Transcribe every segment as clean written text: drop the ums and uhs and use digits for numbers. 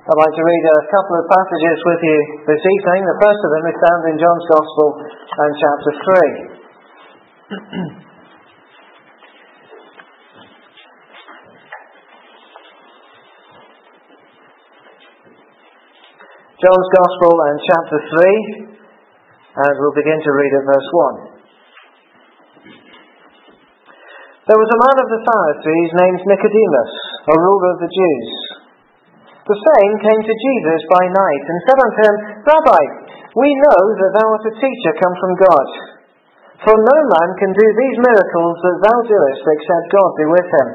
I'd like to read a couple of passages with you this evening. The first of them is found in John's Gospel and chapter 3. John's Gospel and chapter 3, and we'll begin to read at verse 1. There was a man of the Pharisees named Nicodemus, a ruler of the Jews. The same came to Jesus by night and said unto him, Rabbi, we know that thou art a teacher come from God. For no man can do these miracles that thou doest except God be with him.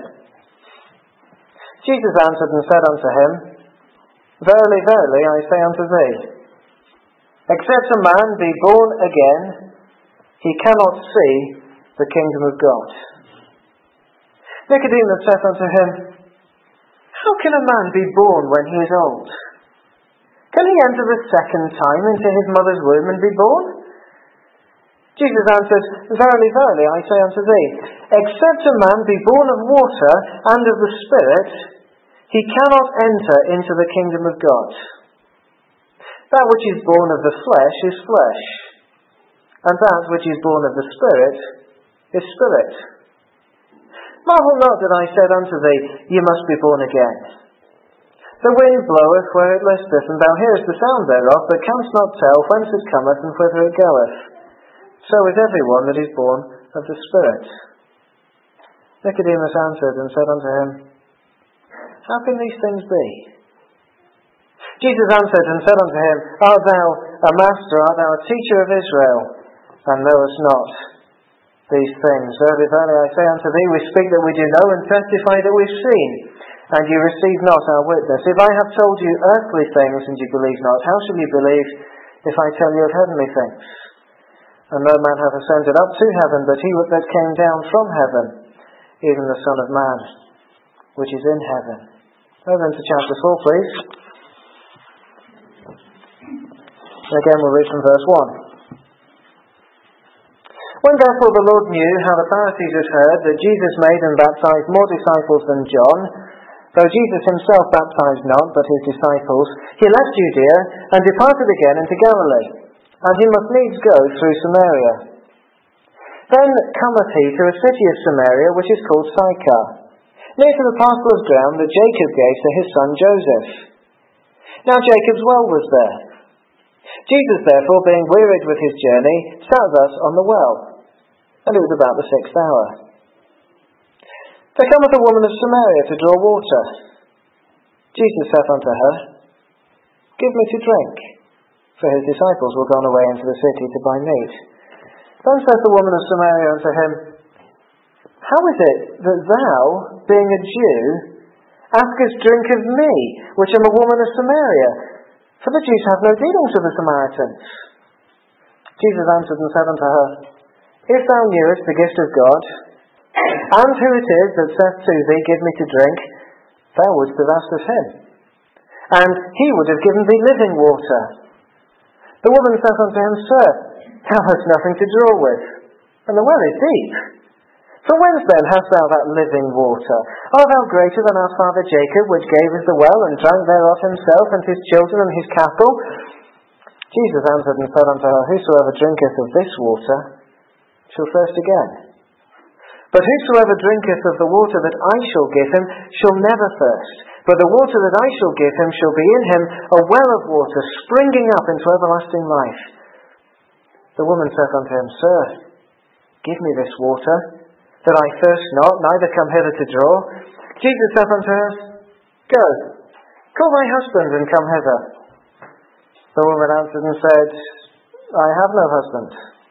Jesus answered and said unto him, Verily, verily, I say unto thee, except a man be born again, he cannot see the kingdom of God. Nicodemus said unto him, How can a man be born when he is old? Can he enter the second time into his mother's womb and be born? Jesus answered, Verily, verily, I say unto thee, except a man be born of water and of the Spirit, he cannot enter into the kingdom of God. That which is born of the flesh is flesh, and that which is born of the Spirit is spirit. Marvel not that I said unto thee, Ye must be born again. The wind bloweth where it listeth, and thou hearest the sound thereof, but canst not tell whence it cometh and whither it goeth. So is every one that is born of the Spirit. Nicodemus answered and said unto him, How can these things be? Jesus answered and said unto him, Art thou a master, art thou a teacher of Israel, and knowest not these things? Verily, verily, I say unto thee, we speak that we do know, and testify that we've seen, and ye receive not our witness. If I have told you earthly things, and ye believe not, how shall ye believe if I tell you of heavenly things? And no man hath ascended up to heaven, but he that came down from heaven, even the Son of Man, which is in heaven. Over into chapter 4, please. Again, we'll read from verse 1. When therefore the Lord knew how the Pharisees had heard that Jesus made and baptized more disciples than John, though Jesus himself baptized not, but his disciples, he left Judea and departed again into Galilee, and he must needs go through Samaria. Then cometh he to a city of Samaria, which is called Sychar, near to the parcel of ground that Jacob gave to his son Joseph. Now Jacob's well was there. Jesus therefore, being wearied with his journey, sat thus on the well, and it was about the 6th hour. There cometh a woman of Samaria to draw water. Jesus saith unto her, Give me to drink, for his disciples were gone away into the city to buy meat. Then saith the woman of Samaria unto him, How is it that thou, being a Jew, askest drink of me, which am a woman of Samaria? For the Jews have no dealings with the Samaritans. Jesus answered and said unto her, If thou knewest the gift of God, and who it is that saith to thee, Give me to drink, thou wouldst have asked of him, and he would have given thee living water. The woman saith unto him, Sir, thou hast nothing to draw with, and the well is deep. From whence then hast thou that living water? Art thou greater than our father Jacob, which gave us the well, and drank thereof himself, and his children, and his cattle? Jesus answered and said unto her, Whosoever drinketh of this water shall thirst again. But whosoever drinketh of the water that I shall give him shall never thirst. But the water that I shall give him shall be in him a well of water, springing up into everlasting life. The woman saith unto him, Sir, give me this water, that I thirst not, neither come hither to draw. Jesus saith unto her, Go, call thy husband, and come hither. The woman answered and said, I have no husband.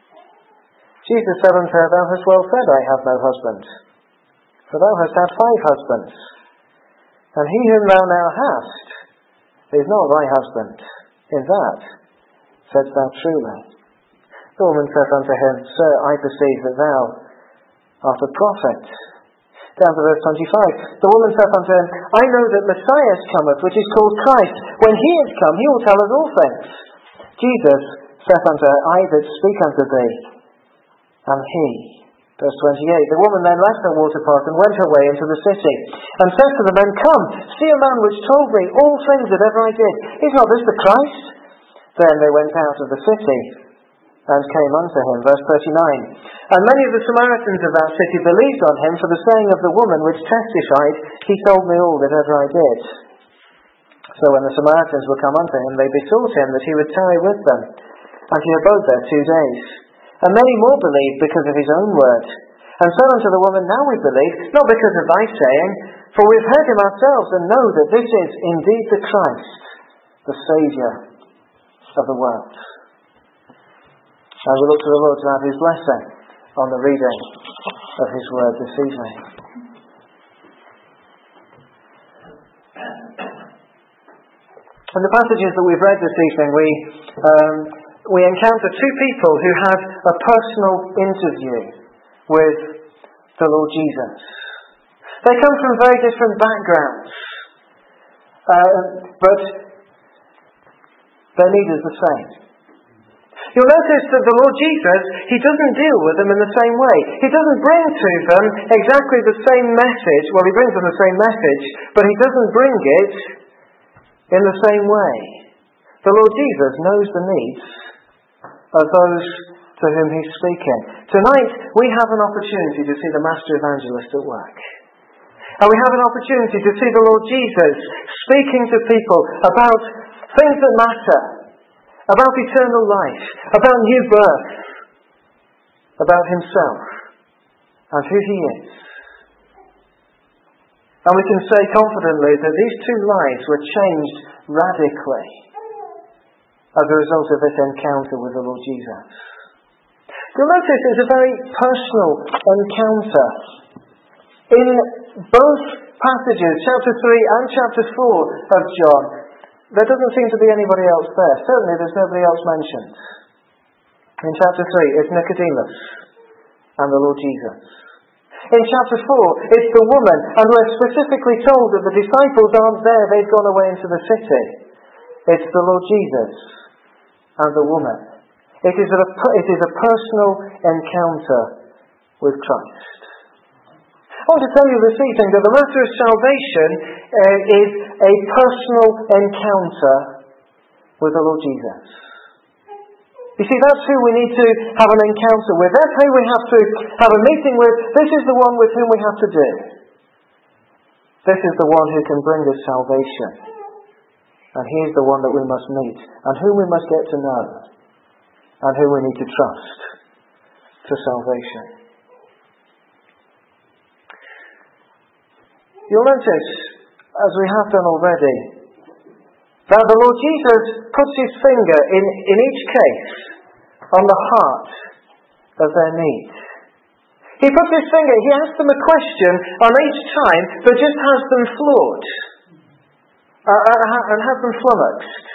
Jesus said unto her, Thou hast well said, I have no husband. For thou hast had 5 husbands, and he whom thou now hast is not thy husband. In that saidst thou truly. The woman saith unto him, Sir, I perceive that thou art a prophet. Down to verse 25. The woman saith unto him, I know that Messiah cometh, which is called Christ. When he is come, he will tell us all things. Jesus saith unto her, I that speak unto thee am he. Verse 28, the woman then left her water pot and went her way into the city, and said to the men, Come, see a man which told me all things that ever I did. Is not this the Christ? Then they went out of the city and came unto him. Verse 39, and many of the Samaritans of that city believed on him for the saying of the woman which testified, He told me all that ever I did. So when the Samaritans were come unto him, they besought him that he would tarry with them. And he abode there 2 days. And many more believed because of his own word. And said unto the woman, Now we believe, not because of thy saying, for we have heard him ourselves, and know that this is indeed the Christ, the Saviour of the world. And we look to the Lord to have his blessing on the reading of his word this evening. In the passages that we've read this evening, we encounter two people who had a personal interview with the Lord Jesus. They come from very different backgrounds, but their need is the same. You'll notice that the Lord Jesus, he doesn't deal with them in the same way. He doesn't bring to them exactly the same message. Well, he brings them the same message, but he doesn't bring it in the same way. The Lord Jesus knows the needs of those to whom he's speaking. Tonight, we have an opportunity to see the Master Evangelist at work. And we have an opportunity to see the Lord Jesus speaking to people about things that matter, about eternal life, about new birth, about himself, and who he is. And we can say confidently that these two lives were changed radically as a result of this encounter with the Lord Jesus. You'll notice it's a very personal encounter. In both passages, chapter 3 and chapter 4 of John, there doesn't seem to be anybody else there. Certainly there's nobody else mentioned. In chapter 3, it's Nicodemus and the Lord Jesus. In chapter 4, it's the woman, and we're specifically told that the disciples aren't there, they've gone away into the city. It's the Lord Jesus and the woman. It is a personal encounter with Christ. I want to tell you this evening that the matter of salvation is a personal encounter with the Lord Jesus. You see, that's who we need to have an encounter with. That's who we have to have a meeting with. This is the one with whom we have to do. This is the one who can bring us salvation. And he is the one that we must meet, and whom we must get to know, and who we need to trust for salvation. You'll notice, as we have done already, that the Lord Jesus puts his finger in each case on the heart of their need. He puts his finger, he asks them a question on each time that just has them floored and has them flummoxed.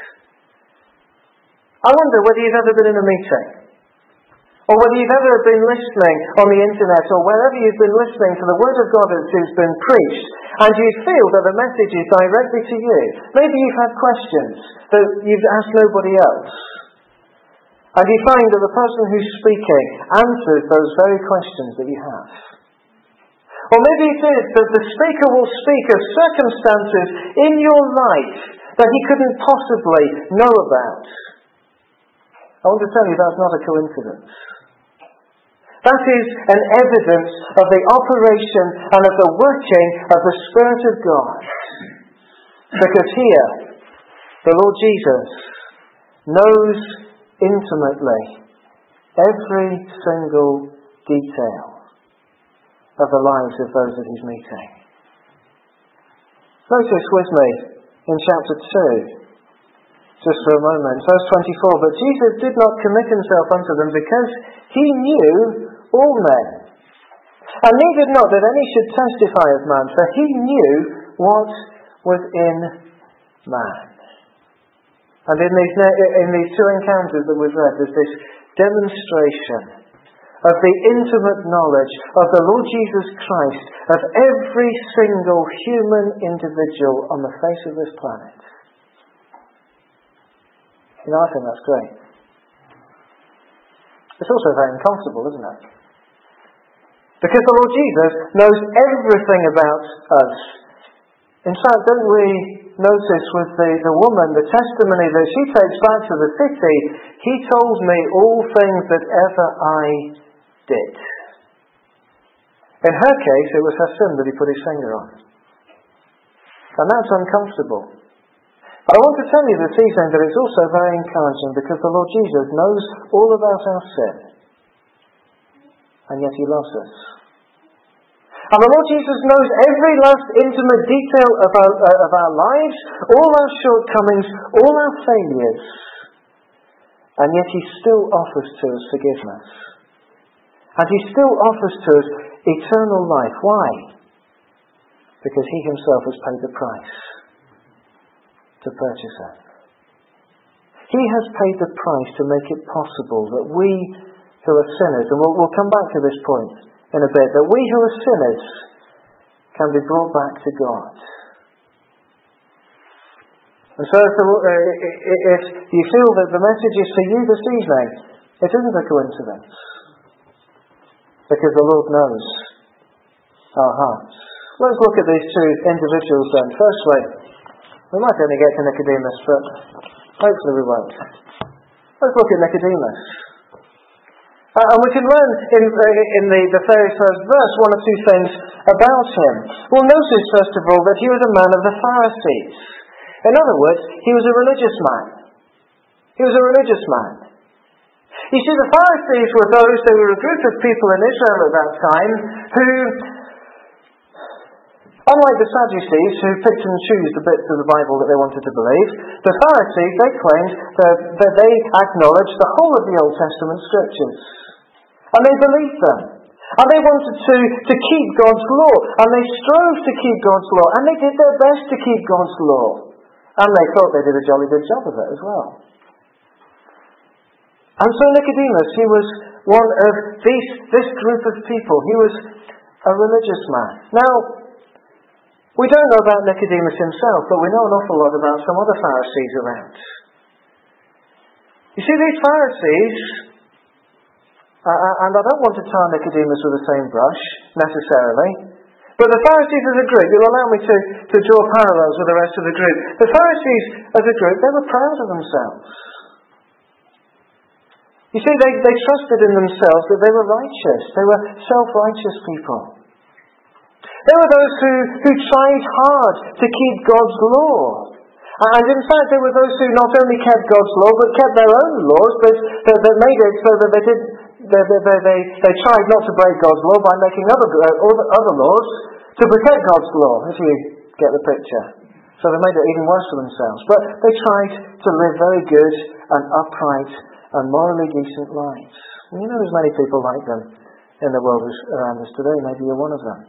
I wonder whether you've ever been in a meeting, or whether you've ever been listening on the internet, or wherever you've been listening to the Word of God as it's been preached, and you feel that the message is directly to you. Maybe you've had questions that you've asked nobody else. And you find that the person who's speaking answers those very questions that you have. Or maybe it is that the speaker will speak of circumstances in your life that he couldn't possibly know about. I want to tell you that's not a coincidence. That is an evidence of the operation and of the working of the Spirit of God. Because here, the Lord Jesus knows intimately every single detail of the lives of those that he's meeting. Notice with me in chapter 2, just for a moment, verse 24, but Jesus did not commit himself unto them because he knew all men, and needed not that any should testify of man, for he knew what was in man. And in these two encounters that we've read, there's this demonstration of the intimate knowledge of the Lord Jesus Christ of every single human individual on the face of this planet. You know, I think that's great. It's also very uncomfortable, isn't it? Because the Lord Jesus knows everything about us. In fact, don't we notice with the woman, the testimony that she takes back to the city, he told me all things that ever I did. In her case, it was her sin that he put his finger on. And that's uncomfortable. But I want to tell you this evening that it's also very encouraging because the Lord Jesus knows all about our sin. And yet he loves us. And the Lord Jesus knows every last intimate detail of our lives, all our shortcomings, all our failures. And yet he still offers to us forgiveness. And he still offers to us eternal life. Why? Because he himself has paid the price to purchase it. He has paid the price to make it possible that we who are sinners, and we'll come back to this point in a bit, that we who are sinners can be brought back to God. And so if you feel that the message is for you this evening, it isn't a coincidence. Because the Lord knows our hearts. Let's look at these two individuals then. Firstly, we might only get to Nicodemus, but hopefully we won't. Let's look at Nicodemus. And we can learn in the very first verse one or two things about him. We'll notice, first of all, that he was a man of the Pharisees. In other words, he was a religious man. He was a religious man. You see, the Pharisees were those who were a group of people in Israel at that time who, unlike the Sadducees, who picked and chose the bits of the Bible that they wanted to believe, the Pharisees, they claimed that they acknowledged the whole of the Old Testament scriptures. And they believed them. And they wanted to keep God's law. And they strove to keep God's law. And they did their best to keep God's law. And they thought they did a jolly good job of it as well. And so Nicodemus, he was one of this group of people. He was a religious man. Now, we don't know about Nicodemus himself, but we know an awful lot about some other Pharisees around. You see, these Pharisees, and I don't want to tar Nicodemus with the same brush, necessarily, but the Pharisees as a group, you'll allow me to draw parallels with the rest of the group. The Pharisees as a group, they were proud of themselves. You see, they trusted in themselves that they were righteous. They were self-righteous people. They were those who tried hard to keep God's law. And in fact, they were those who not only kept God's law, but kept their own laws, but that made it so that they tried not to break God's law by making other laws to protect God's law, if you get the picture. So they made it even worse for themselves. But they tried to live very good and upright and morally decent lives. And you know there's many people like them in the world around us today. Maybe you're one of them.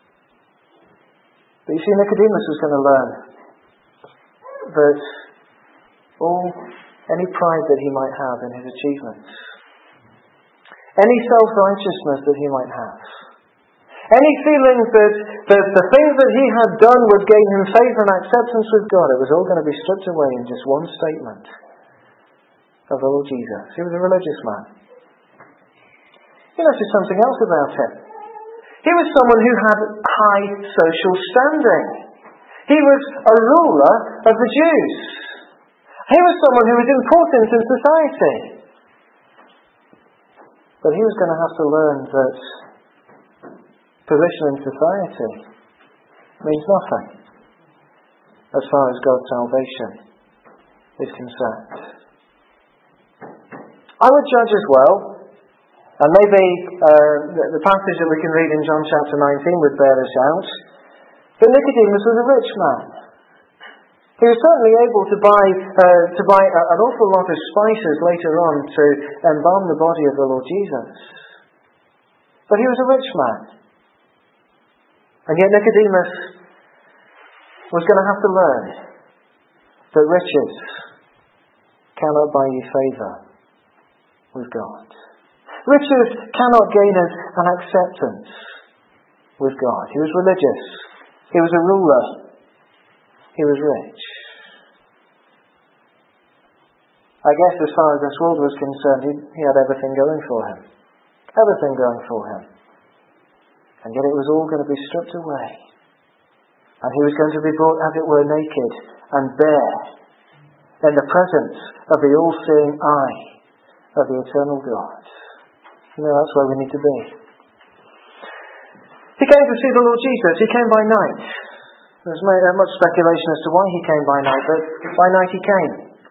But you see, Nicodemus was going to learn that any pride that he might have in his achievements, any self-righteousness that he might have, any feeling that the things that he had done would gain him favour and acceptance with God, it was all going to be stripped away in just one statement of the Lord Jesus. He was a religious man. You notice something else about him. He was someone who had high social standing. He was a ruler of the Jews. He was someone who was important in society. But he was going to have to learn that position in society means nothing as far as God's salvation is concerned. I would judge as well, and maybe the passage that we can read in John chapter 19 would bear this out, that Nicodemus was a rich man. He was certainly able to buy an awful lot of spices later on to embalm the body of the Lord Jesus. But he was a rich man. And yet Nicodemus was going to have to learn that riches cannot buy you favour with God. Riches cannot gain us an acceptance with God. He was religious. He was a ruler. He was rich. I guess as far as this world was concerned, he had everything going for him. Everything going for him. And yet it was all going to be stripped away. And he was going to be brought, as it were, naked and bare in the presence of the all-seeing eye of the eternal God. That's where we need to be. He came to see the Lord Jesus. He came by night. There's much speculation as to why he came by night, but by night he came.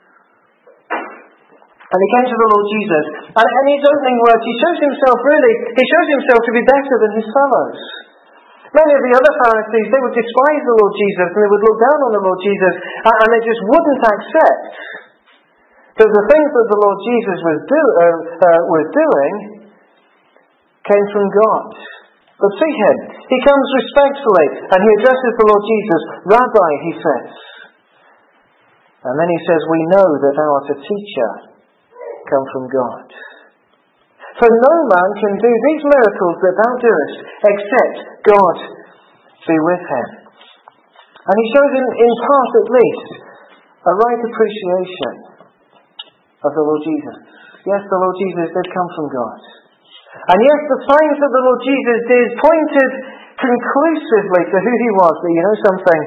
And he came to the Lord Jesus. And in his opening words, he shows himself to be better than his fellows. Many of the other Pharisees, they would despise the Lord Jesus, and they would look down on the Lord Jesus, and they just wouldn't accept that the things that the Lord Jesus was doing came from God. But see him. He comes respectfully, and he addresses the Lord Jesus. Rabbi, he says. And then he says, we know that thou art a teacher come from God. For no man can do these miracles that thou doest, except God be with him. And he shows in part at least a right appreciation of the Lord Jesus. Yes, the Lord Jesus did come from God. And yes, the signs that the Lord Jesus did pointed conclusively to who he was. But you know something?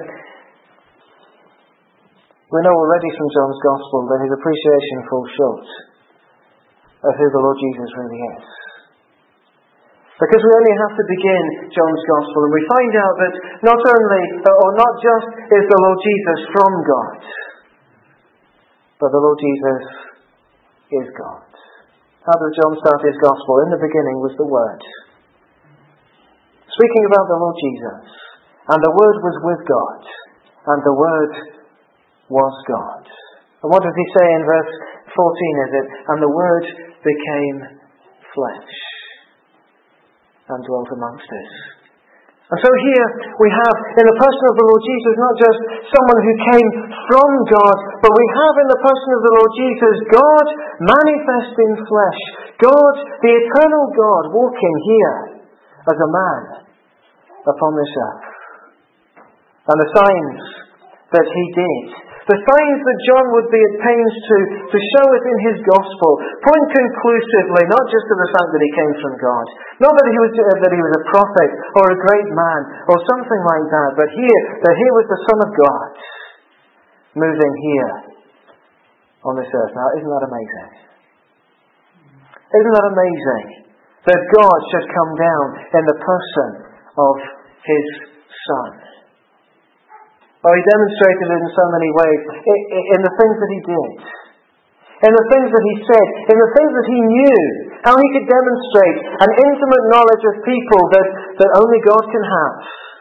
We know already from John's Gospel that his appreciation falls short of who the Lord Jesus really is. Because we only have to begin John's Gospel and we find out that not just is the Lord Jesus from God, but the Lord Jesus is God. How does John start his Gospel? In the beginning was the Word. Speaking about the Lord Jesus. And the Word was with God. And the Word was God. And what does he say in verse 14, is it? And the Word became flesh and dwelt amongst us. And so here we have in the person of the Lord Jesus not just someone who came from God, but we have in the person of the Lord Jesus God manifest in flesh. God, the eternal God, walking here as a man upon this earth. And the signs that he did, the signs that John would be at pains to show us in his gospel, point conclusively not just to the fact that he came from God, not that he was a prophet or a great man or something like that, but that he was the Son of God moving here on this earth. Now, isn't that amazing? Isn't that amazing that God should come down in the person of his Son? Oh, he demonstrated it in so many ways. In the things that he did. In the things that he said. In the things that he knew. How he could demonstrate an intimate knowledge of people that only God can have.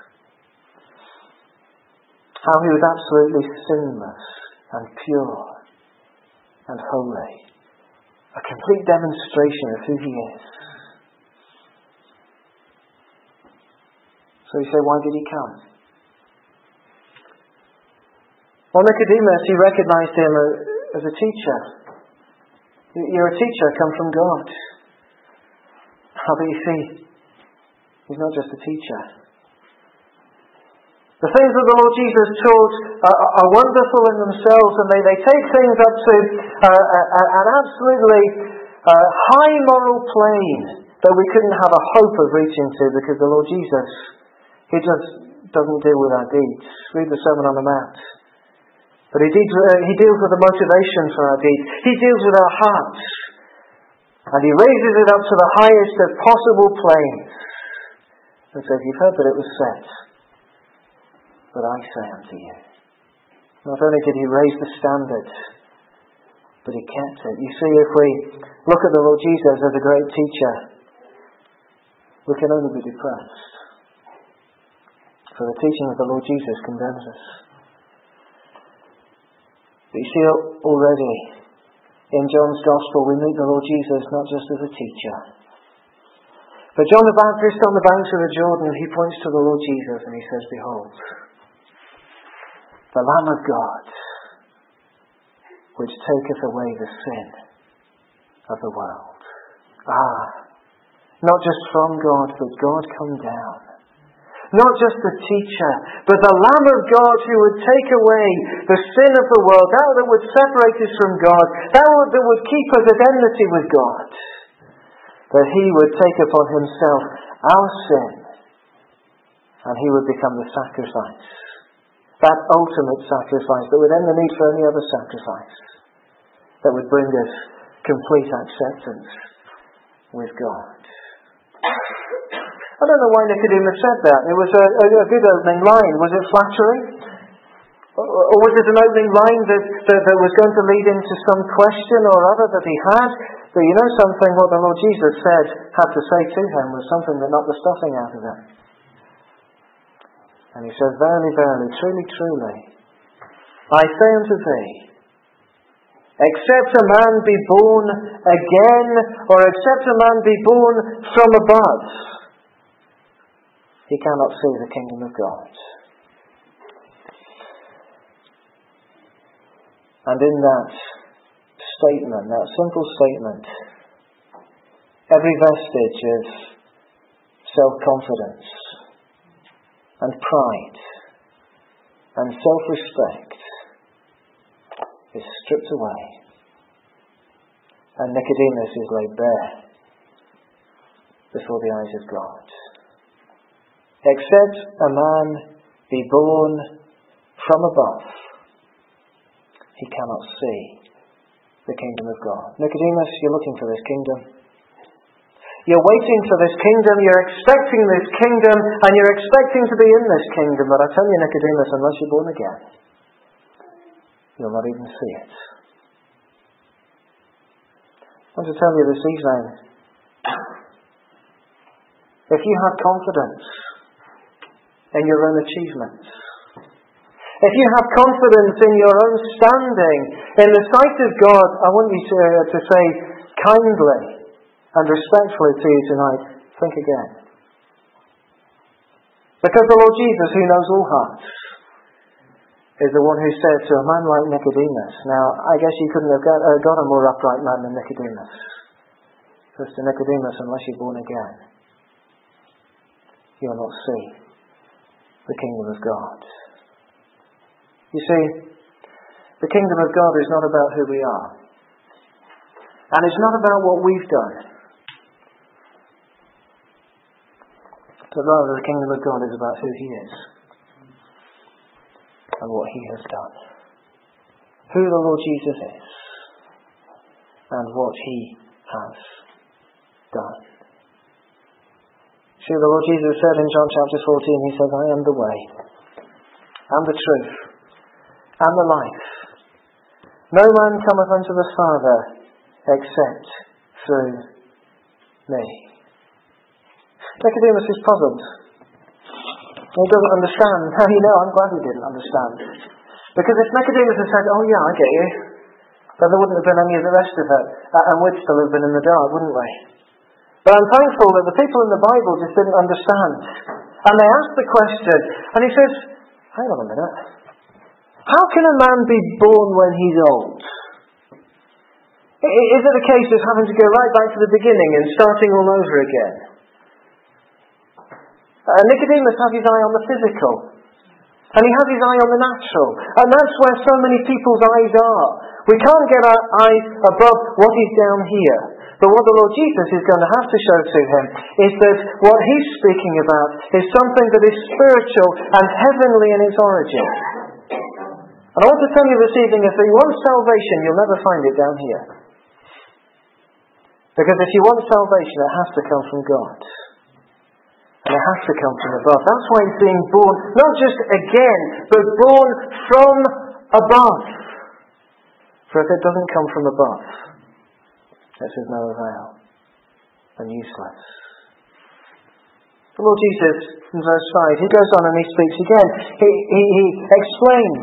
How he was absolutely sinless and pure and holy. A complete demonstration of who he is. So you say, why did he come? Well, Nicodemus, he recognized him as a teacher. You're a teacher, come from God. But you see, he's not just a teacher. The things that the Lord Jesus taught are wonderful in themselves, and they take things up to an absolutely high moral plane that we couldn't have a hope of reaching to, because the Lord Jesus, he just doesn't deal with our deeds. Read the Sermon on the Mount. But he deals with the motivation for our deeds. He deals with our hearts. And he raises it up to the highest of possible planes. And says, you've heard that it was said, but I say unto you. Not only did he raise the standard, but he kept it. You see, if we look at the Lord Jesus as a great teacher, we can only be depressed. For the teaching of the Lord Jesus condemns us. But you see, already in John's Gospel we meet the Lord Jesus not just as a teacher. But John the Baptist on the banks of the Jordan, he points to the Lord Jesus and he says, behold, the Lamb of God, which taketh away the sin of the world. Not just from God, but God come down. Not just the teacher, but the Lamb of God who would take away the sin of the world, that would separate us from God, that would keep us at enmity with God. That he would take upon himself our sin and he would become the sacrifice. That ultimate sacrifice that would end the need for any other sacrifice. That would bring us complete acceptance with God. I don't know why Nicodemus said that. It was a good opening line. Was it flattering? Or was it an opening line that was going to lead into some question or other that he had? But you know something, what the Lord Jesus had to say to him was something that knocked the stuffing out of him. And he says, "Verily, verily, truly, truly, I say unto thee, except a man be born again, or except a man be born from above, he cannot see the kingdom of God." And in that statement, that simple statement, every vestige of self-confidence and pride and self-respect is stripped away, and Nicodemus is laid bare before the eyes of God. Except a man be born from above, he cannot see the kingdom of God. Nicodemus, you're looking for this kingdom. You're waiting for this kingdom, you're expecting this kingdom, and you're expecting to be in this kingdom. But I tell you, Nicodemus, unless you're born again, you'll not even see it. I want to tell you this evening, if you have confidence in your own achievements, if you have confidence in your own standing in the sight of God, I want you to say kindly and respectfully to you tonight, think again. Because the Lord Jesus, who knows all hearts, is the one who said to a man like Nicodemus, now I guess you couldn't have got a more upright man than Nicodemus. Says to Nicodemus, unless you're born again, you'll not see the kingdom of God. You see, the kingdom of God is not about who we are. And it's not about what we've done. But rather the kingdom of God is about who He is. And what He has done. Who the Lord Jesus is. And what He has done. See, the Lord Jesus said in John chapter 14, He says, I am the way, and the truth, and the life. No man cometh unto the Father except through me. Nicodemus is puzzled. He doesn't understand. How do you know? I'm glad he didn't understand. Because if Nicodemus had said, oh yeah, I get you, then there wouldn't have been any of the rest of it. And we'd still have been in the dark, wouldn't we? But I'm thankful that the people in the Bible just didn't understand. And they asked the question, and he says, hang on a minute. How can a man be born when he's old? Is it a case of having to go right back to the beginning and starting all over again? Nicodemus has his eye on the physical. And he has his eye on the natural. And that's where so many people's eyes are. We can't get our eyes above what is down here. But what the Lord Jesus is going to have to show to him is that what he's speaking about is something that is spiritual and heavenly in its origin. And I want to tell you this evening, if you want salvation, you'll never find it down here. Because if you want salvation, it has to come from God. And it has to come from above. That's why he's being born, not just again, but born from above. For if it doesn't come from above, it's of no avail and useless. The Lord Jesus, in verse 5, he goes on and he speaks again. He explains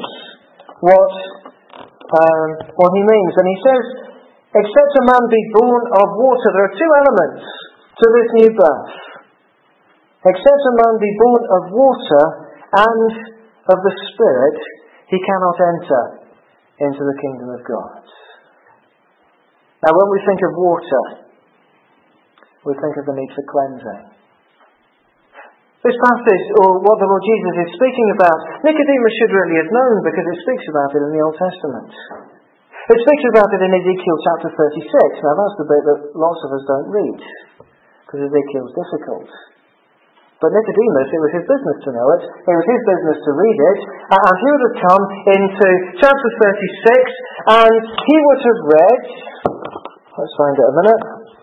what he means. And he says, except a man be born of water, there are two elements to this new birth. Except a man be born of water and of the Spirit, he cannot enter into the kingdom of God. Now when we think of water, we think of the need for cleansing. This passage, or what the Lord Jesus is speaking about, Nicodemus should really have known because it speaks about it in the Old Testament. It speaks about it in Ezekiel chapter 36. Now that's the bit that lots of us don't read, because Ezekiel's difficult. But Nicodemus, it was his business to know it. It was his business to read it. And he would have come into chapter 36, and he would have read, let's find it a minute,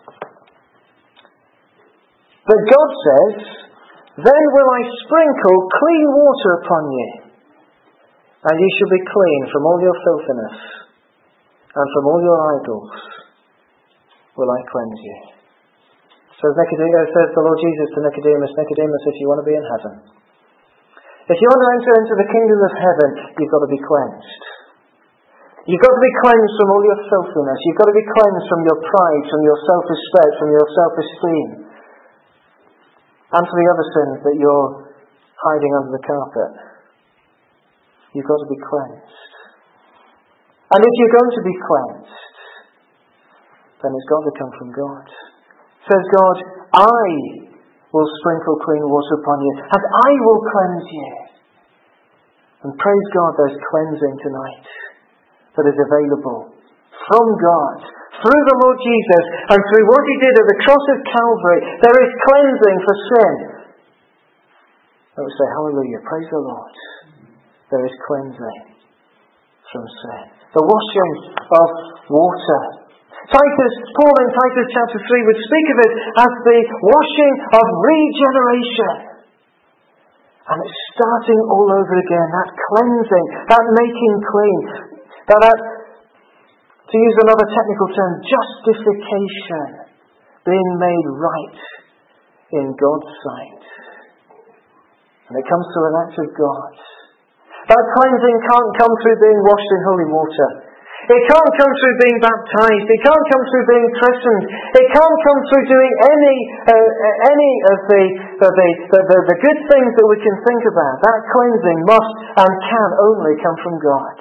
that God says, "Then will I sprinkle clean water upon you, and ye shall be clean from all your filthiness, and from all your idols will I cleanse you." Says the Lord Jesus to Nicodemus, "Nicodemus, if you want to be in heaven, if you want to enter into the kingdom of heaven, you've got to be cleansed. You've got to be cleansed from all your filthiness. You've got to be cleansed from your pride, from your self-respect, from your self-esteem, and from the other sins that you're hiding under the carpet. You've got to be cleansed. And if you're going to be cleansed, then it's got to come from God." Says God, "I will sprinkle clean water upon you, and I will cleanse you." And praise God, there's cleansing tonight that is available from God, through the Lord Jesus, and through what He did at the cross of Calvary. There is cleansing for sin. And we say, hallelujah, praise the Lord. There is cleansing from sin. The washing of water. Paul in Titus chapter 3 would speak of it as the washing of regeneration. And it's starting all over again, that cleansing, that making clean, that to use another technical term, justification, being made right in God's sight. And it comes through an act of God. That cleansing can't come through being washed in holy water. It can't come through being baptized. It can't come through being christened. It can't come through doing any of the good things that we can think about. That cleansing must and can only come from God.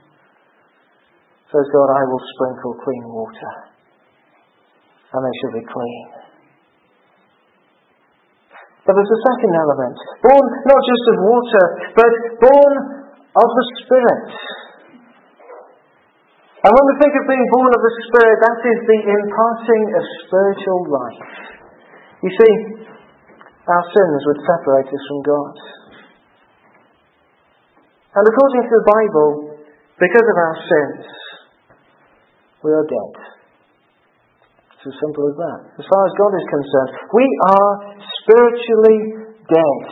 Says God, "I will sprinkle clean water, and they shall be clean." But there's a second element, born not just of water, but born of the Spirit. And when we think of being born of the Spirit, that is the imparting of spiritual life. You see, our sins would separate us from God. And according to the Bible, because of our sins, we are dead. It's as simple as that. As far as God is concerned, we are spiritually dead.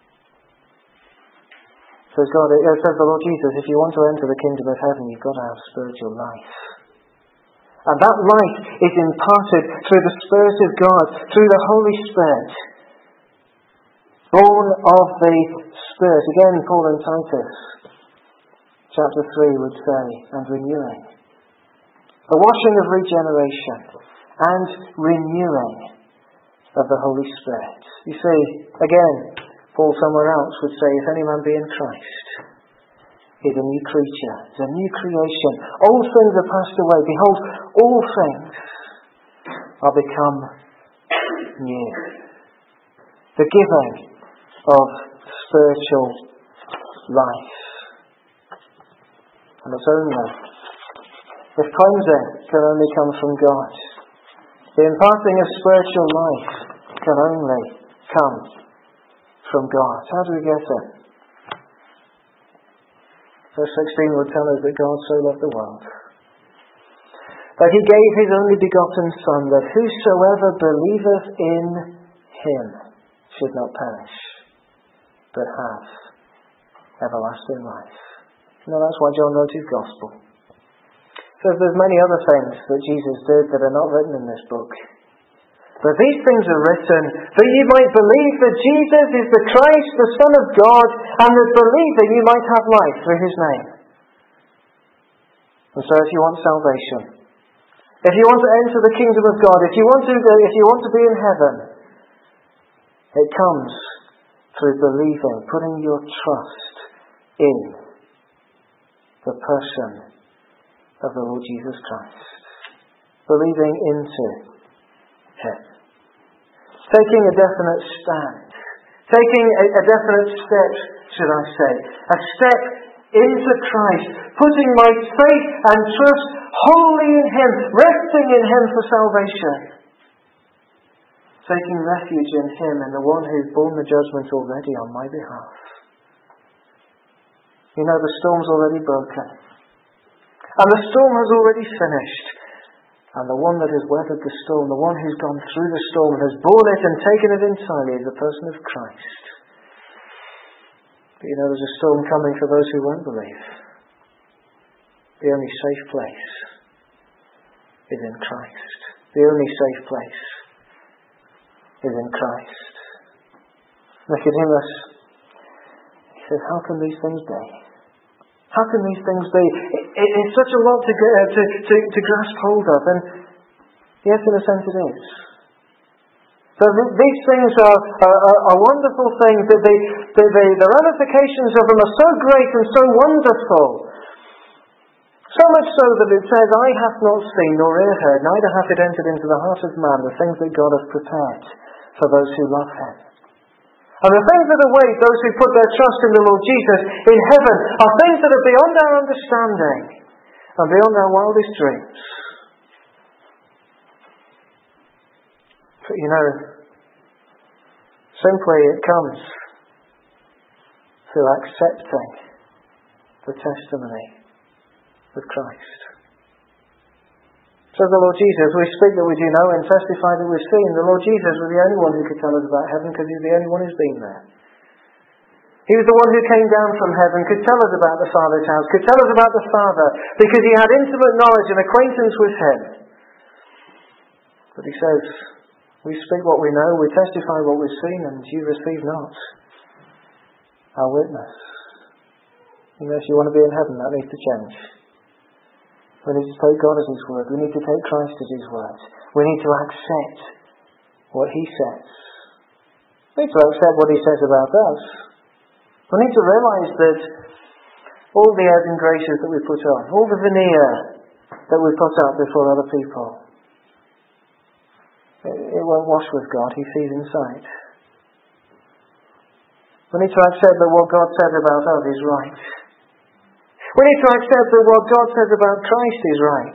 Says the Lord Jesus, if you want to enter the kingdom of heaven, you've got to have spiritual life. And that life is imparted through the Spirit of God, through the Holy Spirit. Born of the Spirit. Again, Paul in Titus chapter 3 would say, and renewing. The washing of regeneration and renewing of the Holy Spirit. You see, again, Paul somewhere else would say, if any man be in Christ, he is a new creature, he is a new creation. Old things are passed away. Behold, all things are become new. The giving of spiritual life. And it's only, if cleansing can only come from God, the imparting of spiritual life can only come from God. How do we get it? Verse 16 would tell us that God so loved the world that He gave His only begotten Son, that whosoever believeth in Him should not perish, but have everlasting life. You know, that's why John wrote his Gospel. Says there's many other things that Jesus did that are not written in this book. But these things are written that you might believe that Jesus is the Christ, the Son of God, and that believing you might have life through His name. And so if you want salvation, if you want to enter the kingdom of God, if you want to be in heaven, it comes through believing, putting your trust in the person of the Lord Jesus Christ. Believing into Him. Taking a definite stand. Taking a definite step, should I say. A step into Christ. Putting my faith and trust wholly in Him. Resting in Him for salvation. taking refuge in Him, in the one who's borne the judgment already on my behalf. You know, the storm's already broken. And the storm has already finished. And the one that has weathered the storm, the one who's gone through the storm and has borne it and taken it entirely, is the person of Christ. But you know, there's a storm coming for those who won't believe. The only safe place is in Christ. The only safe place is in Christ. Nicodemus, he says, how can these things be? How can these things be? It's such a lot to grasp hold of, and yes, in a sense it is. So these things are wonderful things. That the ramifications of them are so great and so wonderful. So much so that it says, "Eye hath not seen, nor ear heard, neither hath it entered into the heart of man the things that God hath prepared for those who love Him." And the things that await those who put their trust in the Lord Jesus in heaven are things that are beyond our understanding and beyond our wildest dreams. But you know, simply it comes through accepting the testimony of Christ. Says the Lord Jesus, we speak that we do know and testify that we've seen. The Lord Jesus was the only one who could tell us about heaven because He's the only one who's been there. He was the one who came down from heaven, could tell us about the Father's house, could tell us about the Father, because He had intimate knowledge and acquaintance with Him. But He says, we speak what we know, we testify what we've seen, and you receive not our witness. You know, if you want to be in heaven, that needs to change. We need to take God as His word. We need to take Christ as His word. We need to accept what He says. We need to accept what He says about us. We need to realise that all the airs and graces that we put on, all the veneer that we put up before other people, it won't wash with God. He sees inside. We need to accept that what God says about us is right. We need to accept that what God says about Christ is right.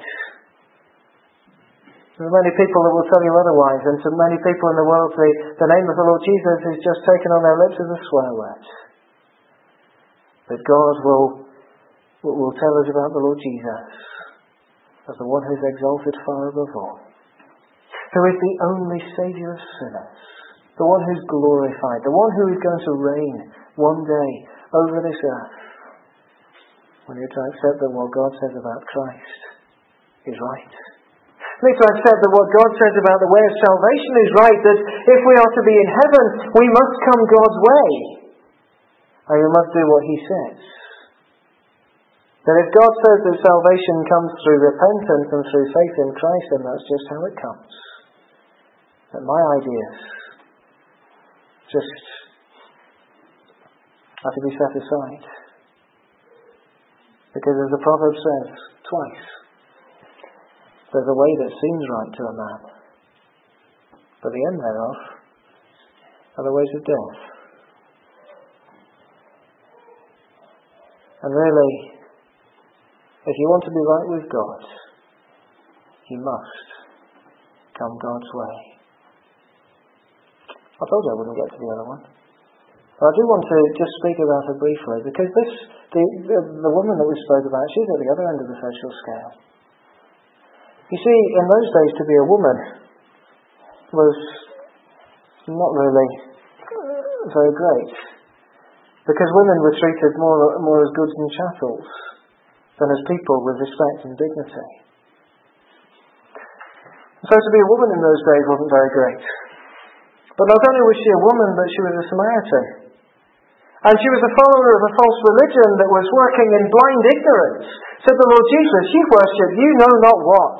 There are many people that will tell you otherwise, and to many people in the world, the name of the Lord Jesus is just taken on their lips as a swear word. But God will tell us about the Lord Jesus as the one who is exalted far above all, who is the only Saviour of sinners, the one who is glorified, the one who is going to reign one day over this earth. We need to accept that what God says about Christ is right. We need to accept that what God says about the way of salvation is right, that if we are to be in heaven, we must come God's way. And we must do what He says. That if God says that salvation comes through repentance and through faith in Christ, then that's just how it comes. That my ideas just have to be set aside. Because as the proverb says twice, there's a way that seems right to a man, but the end thereof are the ways of death. And really, if you want to be right with God, you must come God's way. I told you I wouldn't get to the other one. But I do want to just speak about her briefly, because the woman that we spoke about, she's at the other end of the social scale. You see, in those days, to be a woman was not really very great, because women were treated more as goods and chattels than as people with respect and dignity. So to be a woman in those days wasn't very great. But not only was she a woman, but she was a Samaritan. And she was a follower of a false religion that was working in blind ignorance. Said the Lord Jesus, "You worship you know not what."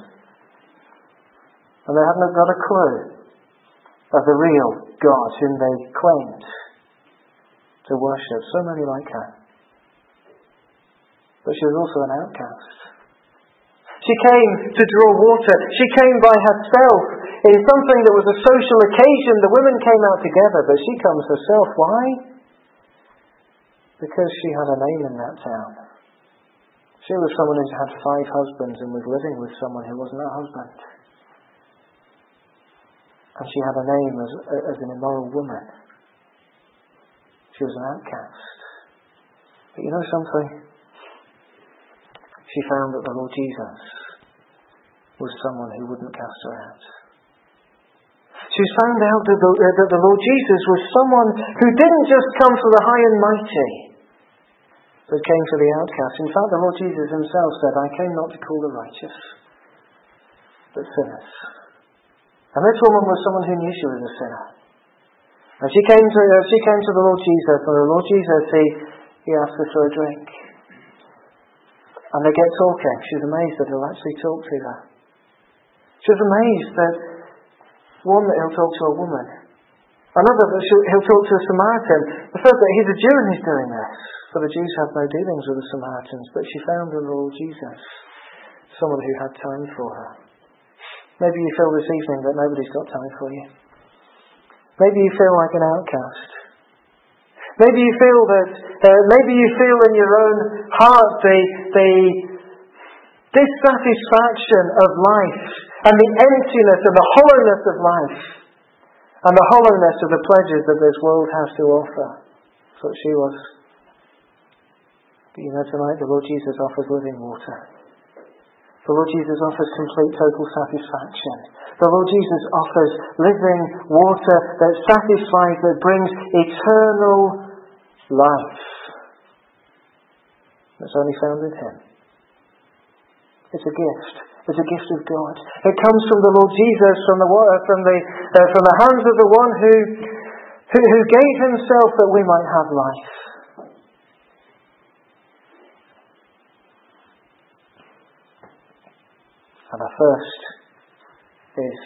And they hadn't got a clue of the real God whom they claimed to worship. So many like her. But she was also an outcast. She came to draw water. She came by herself in something that was a social occasion. The women came out together, but she comes herself. Why? Because she had a name in that town. She was someone who'd had 5 husbands and was living with someone who wasn't her husband. And she had a name as an immoral woman. She was an outcast. But you know something? She found that the Lord Jesus was someone who wouldn't cast her out. She found out that the Lord Jesus was someone who didn't just come for the high and mighty, but came for the outcast. In fact, the Lord Jesus himself said, I came not to call the righteous, but sinners. And this woman was someone who knew she was a sinner. And she came to the Lord Jesus, and the Lord Jesus, he asked her for a drink. And they get talking. She's amazed that he'll actually talk to her. She was amazed that, one, that he'll talk to a woman. Another, that he'll talk to a Samaritan. The first, that he's a Jew and he's doing this. For the Jews have no dealings with the Samaritans. But she found in the Lord Jesus someone who had time for her. Maybe you feel this evening that nobody's got time for you. Maybe you feel like an outcast. Maybe you feel in your own heart the dissatisfaction of life and the emptiness and the hollowness of life and the hollowness of the pleasures that this world has to offer. That's what she was. But you know, tonight the Lord Jesus offers living water. The Lord Jesus offers complete, total satisfaction. The Lord Jesus offers living water that satisfies, that brings eternal life. That's only found in Him. It's a gift. It's a gift of God. It comes from the Lord Jesus, from the hands of the one who gave Himself that we might have life. And our first is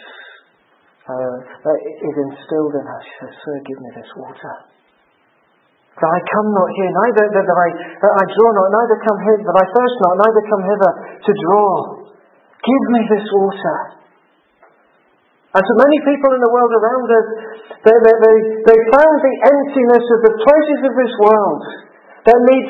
instilled in us. Sir, give me this water. That I come not here, neither that I draw not, neither come hither, that I thirst not, neither come hither to draw. Give me this water. And to many people in the world around us, they found the emptiness of the pleasures of this world that need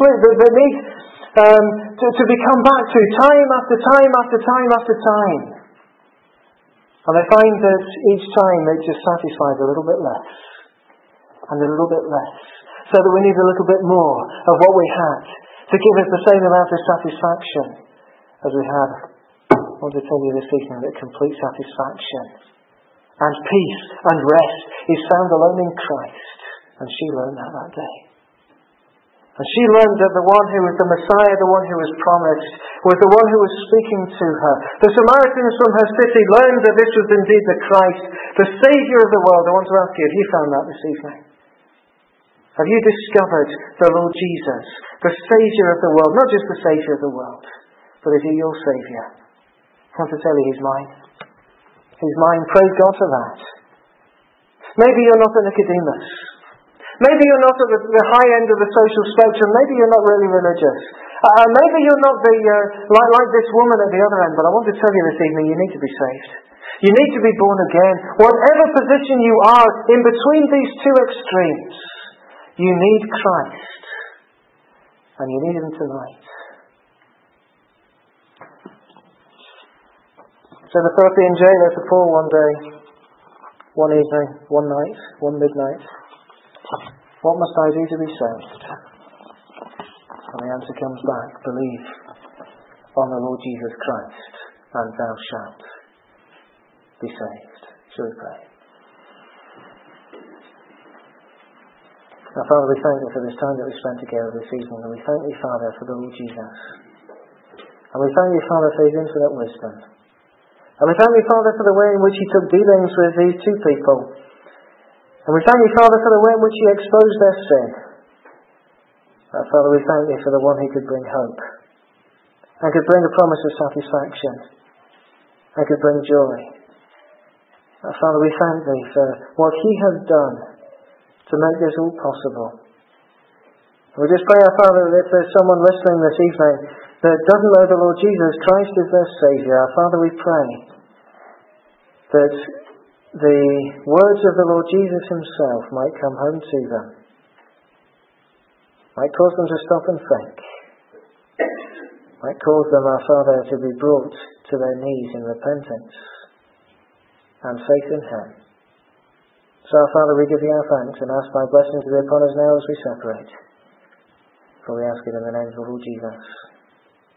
to be come back to time after time after time after time. And they find that each time it just satisfies a little bit less and a little bit less, so that we need a little bit more of what we had to give us the same amount of satisfaction as we had. I want to tell you this evening that complete satisfaction and peace and rest is found alone in Christ. And she learned that day. And she learned that the one who was the Messiah, the one who was promised, was the one who was speaking to her. The Samaritans from her city learned that this was indeed the Christ, the Saviour of the world. I want to ask you, have you found that this evening? Have you discovered the Lord Jesus, the Saviour of the world? Not just the Saviour of the world, but is He your Saviour? I want to tell you He's mine. He's mine. Praise God for that. Maybe you're not a Nicodemus. Maybe you're not at the high end of the social spectrum. Maybe you're not really religious. Maybe you're not like this woman at the other end. But I want to tell you this evening, you need to be saved. You need to be born again. Whatever position you are in between these two extremes, you need Christ. And you need Him tonight. So the Philippian jailer to Paul one day, one evening, one night, one midnight, what must I do to be saved? And the answer comes back, believe on the Lord Jesus Christ, and thou shalt be saved. Shall we pray? Now, Father, we thank you for this time that we spent together this evening, and we thank you, Father, for the Lord Jesus. And we thank you, Father, for His infinite wisdom. And we thank you, Father, for the way in which He took dealings with these two people. And we thank you, Father, for the way in which He exposed their sin. Father, we thank you for the one who could bring hope, and could bring a promise of satisfaction, and could bring joy. Father, we thank thee for what He has done to make this all possible. We just pray, our Father, that if there's someone listening this evening that doesn't know the Lord Jesus Christ as their Saviour, our Father, we pray that the words of the Lord Jesus Himself might come home to them, might cause them to stop and think, might cause them, our Father, to be brought to their knees in repentance, and faith in Him. So, our Father, we give Thee our thanks and ask Thy blessing to be upon us now as we separate. For we ask it in the name of the Lord Jesus.